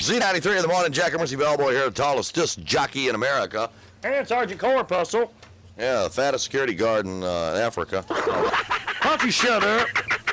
Z93 in the morning. Jack Emerson Bellboy here, the tallest disc jockey in America. And Sergeant Corpuscle. Yeah, the fattest security guard in Africa. Why don't you shut up?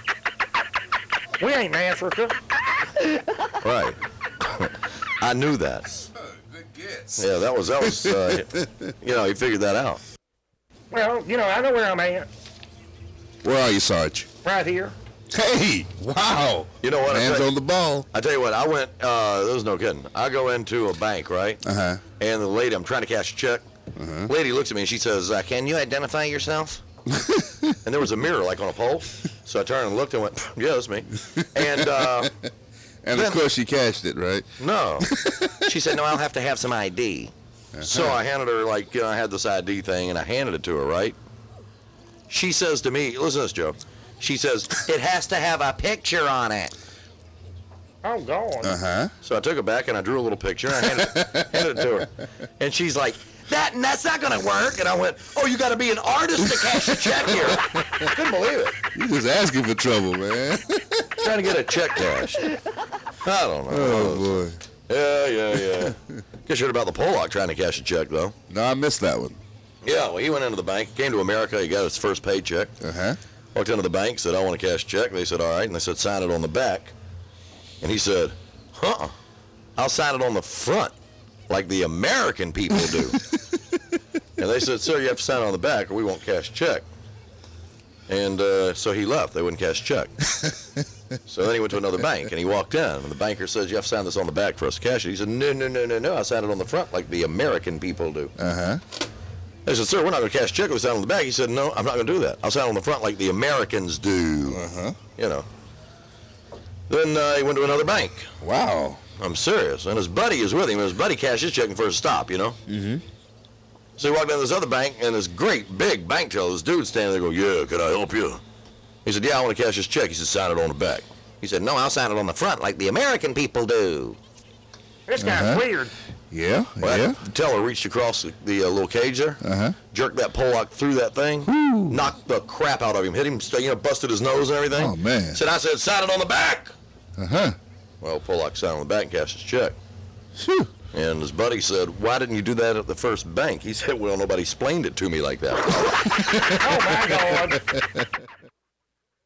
We ain't in Africa. Right. I knew that. Good guess. Yeah, that was he figured that out. Well, I know where I'm at. Where are you, Sarge? Right here. Hey, wow. You know what? Hands on the ball. I tell you what, I went, there's no kidding. I go into a bank, right? Uh-huh. And the lady, I'm trying to cash a check. Uh-huh. Lady looks at me and she says, can you identify yourself? And there was a mirror like on a pole. So I turned and looked and went, yeah, that's me. And and of course she cashed it, right? no. She said, no, I'll have to have some ID. Uh-huh. So I handed her, I had this ID thing and I handed it to her, right? She says to me, listen to this, Joe. She says, it has to have a picture on it. Oh, God. Uh-huh. So I took it back and I drew a little picture and I handed it to her. And she's like, that's not going to work. And I went, oh, you got to be an artist to cash a check here. Couldn't believe it. You're just asking for trouble, man. Trying to get a check cashed. I don't know. Oh, boy. Yeah. Guess you heard about the Pollock trying to cash a check, though. No, I missed that one. Yeah, well, he went into the bank, came to America, he got his first paycheck. Uh-huh. Walked into the bank, said, I want to cash a check. They said, all right. And they said, sign it on the back. And he said, I'll sign it on the front like the American people do. And they said, sir, you have to sign it on the back or we won't cash a check. And so he left. They wouldn't cash a check. So then he went to another bank and he walked in. And the banker says, you have to sign this on the back for us to cash it. He said, no. I signed it on the front like the American people do. Uh-huh. They said, sir, we're not going to cash a check. We sign on the back. He said, no, I'm not going to do that. I'll sign on the front like the Americans do. Uh-huh. Then he went to another bank. Wow. I'm serious. And his buddy is with him. His buddy cashed his check for a stop, Mm-hmm. So he walked down to this other bank, and this great big bank teller, this dude standing there, go, yeah, could I help you? He said, yeah, I want to cash his check. He said, sign it on the back. He said, no, I'll sign it on the front like the American people do. This guy's weird. Yeah, Well, the teller reached across the little cage there, jerked that Pollock through that thing, knocked the crap out of him, hit him, busted his nose and everything. Oh, man. I said, sign it on the back. Uh-huh. Well, Pollock signed on the back and cashed his check. Phew. And his buddy said, why didn't you do that at the first bank? He said, well, nobody explained it to me like that. Oh, my God.